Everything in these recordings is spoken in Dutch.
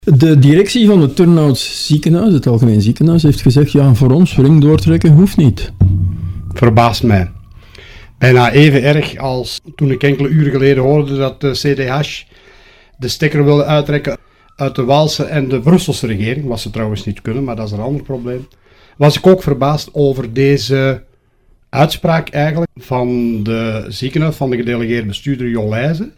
De directie van het Turnhouts ziekenhuis, het Algemeen Ziekenhuis, heeft gezegd, ja, voor ons ring doortrekken hoeft niet. Verbaast mij. Bijna even erg als toen ik enkele uren geleden hoorde dat de CDH de stekker wilde uittrekken uit de Waalse en de Brusselse regering, wat ze trouwens niet kunnen, maar dat is een ander probleem. Was ik ook verbaasd over deze uitspraak eigenlijk van de ziekenhuis, van de gedelegeerde bestuurder Jo Leijzen.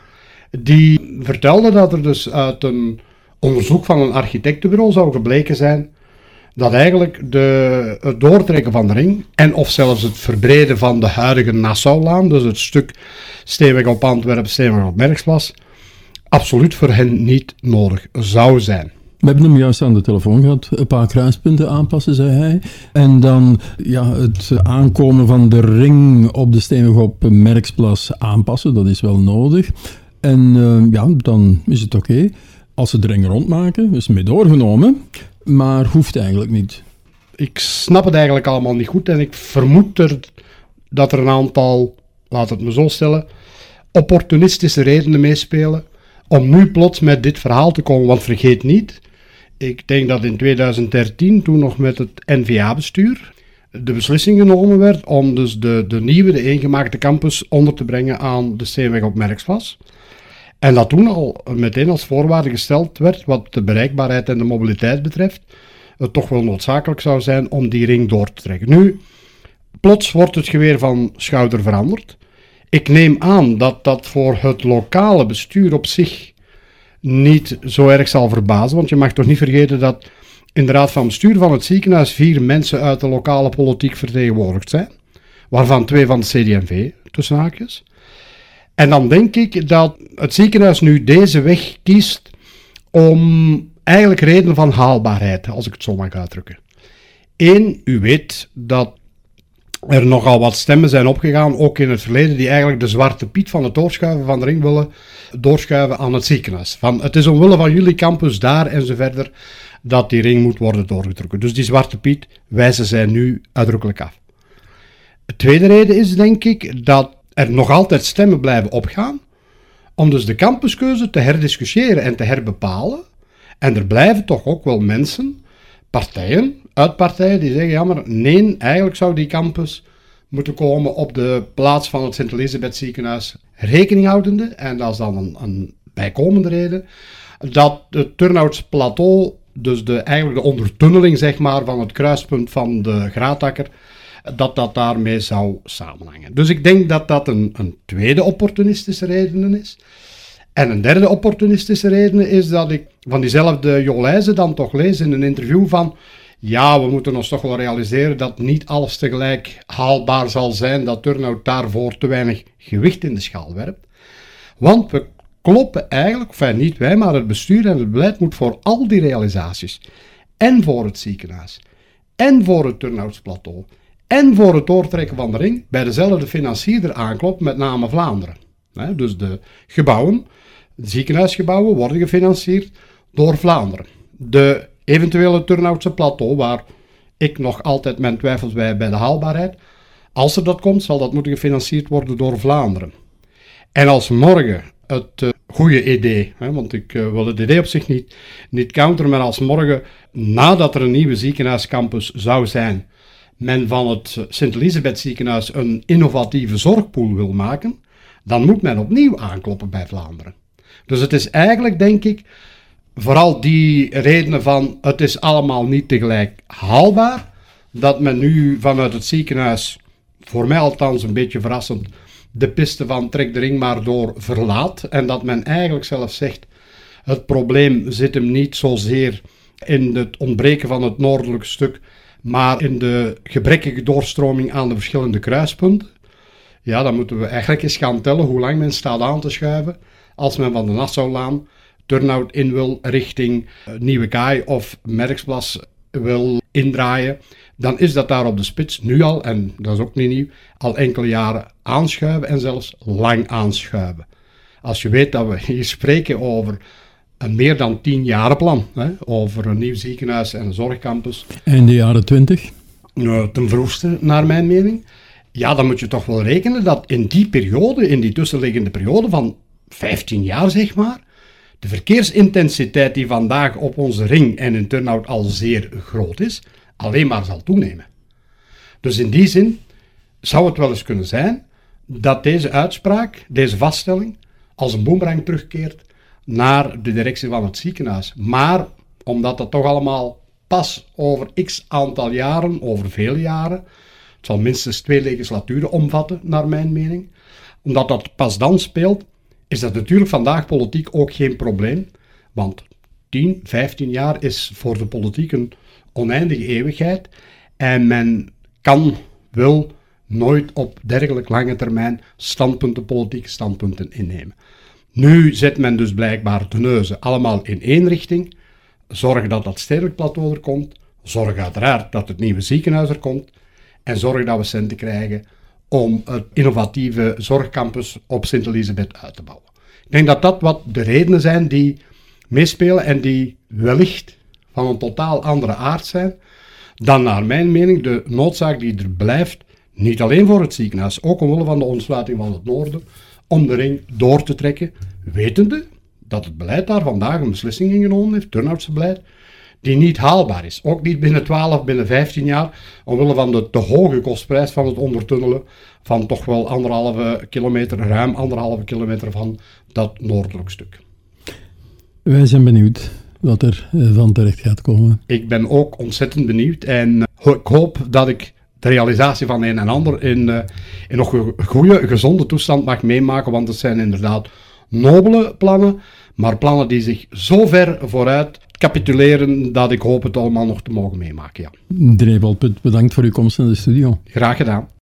Die vertelde dat er dus uit een onderzoek van een architectenbureau zou gebleken zijn dat eigenlijk het doortrekken van de ring en of zelfs het verbreden van de huidige Nassaulaan, dus het stuk Steenweg op Antwerpen, Steenweg op Merksplas, absoluut voor hen niet nodig zou zijn. We hebben hem juist aan de telefoon gehad. Een paar kruispunten aanpassen, zei hij. En dan het aankomen van de ring op de Steenweg op Merksplas aanpassen. Dat is wel nodig. En dan is het oké. Als ze de ring rondmaken, is het mee doorgenomen. Maar hoeft eigenlijk niet. Ik snap het eigenlijk allemaal niet goed. En ik vermoed dat er een aantal, laat het me zo stellen, opportunistische redenen meespelen om nu plots met dit verhaal te komen. Want vergeet niet, ik denk dat in 2013, toen nog met het NVA-bestuur, de beslissing genomen werd om dus de nieuwe, de eengemaakte campus onder te brengen aan de Steenweg op Merksplas. En dat toen al meteen als voorwaarde gesteld werd, wat de bereikbaarheid en de mobiliteit betreft, het toch wel noodzakelijk zou zijn om die ring door te trekken. Nu, plots wordt het geweer van schouder veranderd. Ik neem aan dat dat voor het lokale bestuur op zich niet zo erg zal verbazen, want je mag toch niet vergeten dat in de raad van bestuur van het ziekenhuis 4 mensen uit de lokale politiek vertegenwoordigd zijn, waarvan 2 van de CD&V, tussen haakjes. En dan denk ik dat het ziekenhuis nu deze weg kiest om eigenlijk redenen van haalbaarheid, als ik het zo mag uitdrukken. 1, u weet dat er nogal wat stemmen zijn opgegaan, ook in het verleden, die eigenlijk de zwarte piet van het doorschuiven van de ring willen doorschuiven aan het ziekenhuis. Van, het is omwille van jullie campus daar en zo verder dat die ring moet worden doorgetrokken. Dus die zwarte piet wijzen zij nu uitdrukkelijk af. De tweede reden is, denk ik, dat er nog altijd stemmen blijven opgaan om dus de campuskeuze te herdiscussiëren en te herbepalen. En er blijven toch ook wel mensen, partijen die zeggen, ja maar nee, eigenlijk zou die campus moeten komen op de plaats van het Sint-Elisabeth ziekenhuis, rekening houdende, en dat is dan een bijkomende reden, dat het Turnhouts plateau, dus eigenlijk de ondertunneling zeg maar van het kruispunt van de Graatakker, dat daarmee zou samenhangen. Dus ik denk dat dat een tweede opportunistische reden is. En een derde opportunistische reden is dat ik van diezelfde Jo Leijzen dan toch lees in een interview van, ja, we moeten ons toch wel realiseren dat niet alles tegelijk haalbaar zal zijn, dat Turnhout daarvoor te weinig gewicht in de schaal werpt. Want we kloppen eigenlijk, niet wij, maar het bestuur en het beleid moet voor al die realisaties, en voor het ziekenhuis, en voor het Turnhouts plateau, en voor het doortrekken van de ring, bij dezelfde financierder aankloppen, met name Vlaanderen. Dus de gebouwen, de ziekenhuisgebouwen, worden gefinancierd door Vlaanderen. De eventuele Turnhoutse plateau, waar ik nog altijd mijn twijfels bij de haalbaarheid, als er dat komt, zal dat moeten gefinancierd worden door Vlaanderen. En als morgen het goede idee, want ik wil het idee op zich niet counteren, maar als morgen, nadat er een nieuwe ziekenhuiscampus zou zijn, men van het Sint-Elisabeth ziekenhuis een innovatieve zorgpool wil maken, dan moet men opnieuw aankloppen bij Vlaanderen. Dus het is eigenlijk, denk ik, vooral die redenen van het is allemaal niet tegelijk haalbaar, dat men nu vanuit het ziekenhuis, voor mij althans een beetje verrassend, de piste van trek de ring maar door verlaat. En dat men eigenlijk zelf zegt, het probleem zit hem niet zozeer in het ontbreken van het noordelijke stuk, maar in de gebrekkige doorstroming aan de verschillende kruispunten. Ja, dan moeten we eigenlijk eens gaan tellen hoe lang men staat aan te schuiven als men van de Nassaulaan Turnhout in wil richting Nieuwe Kaai of Merksplas wil indraaien. Dan is dat daar op de spits nu al, en dat is ook niet nieuw, al enkele jaren aanschuiven en zelfs lang aanschuiven. Als je weet dat we hier spreken over een meer dan 10-jarenplan, over een nieuw ziekenhuis en een zorgcampus. En de jaren 20? Ten vroegste, naar mijn mening. Ja, dan moet je toch wel rekenen dat in die periode, in die tussenliggende periode van 15 jaar zeg maar, de verkeersintensiteit die vandaag op onze ring en in Turnhout al zeer groot is, alleen maar zal toenemen. Dus in die zin zou het wel eens kunnen zijn dat deze uitspraak, deze vaststelling, als een boemerang terugkeert naar de directie van het ziekenhuis. Maar omdat dat toch allemaal pas over x aantal jaren, over vele jaren, het zal minstens 2 legislaturen omvatten, naar mijn mening, omdat dat pas dan speelt, is dat natuurlijk vandaag politiek ook geen probleem. Want 10, 15 jaar is voor de politiek een oneindige eeuwigheid. En men wil nooit op dergelijk lange termijn politieke standpunten innemen. Nu zet men dus blijkbaar de neuzen allemaal in één richting. Zorg dat dat stedelijk plateau er komt. Zorg uiteraard dat het nieuwe ziekenhuis er komt. En zorg dat we centen krijgen om het innovatieve zorgcampus op Sint-Elisabeth uit te bouwen. Ik denk dat dat wat de redenen zijn die meespelen en die wellicht van een totaal andere aard zijn dan naar mijn mening de noodzaak die er blijft, niet alleen voor het ziekenhuis, ook omwille van de ontsluiting van het noorden, om de ring door te trekken, wetende dat het beleid daar vandaag een beslissing in genomen heeft, Turnhoutse beleid, die niet haalbaar is. Ook niet binnen 12, binnen 15 jaar, omwille van de te hoge kostprijs van het ondertunnelen van toch wel ruim 1,5 kilometer van dat noordelijk stuk. Wij zijn benieuwd wat er van terecht gaat komen. Ik ben ook ontzettend benieuwd en ik hoop dat ik de realisatie van een en ander in nog een goede, gezonde toestand mag meemaken, want het zijn inderdaad nobele plannen, maar plannen die zich zo ver vooruit capituleren dat ik hoop het allemaal nog te mogen meemaken. Ja. Dreef Alput, bedankt voor uw komst in de studio. Graag gedaan.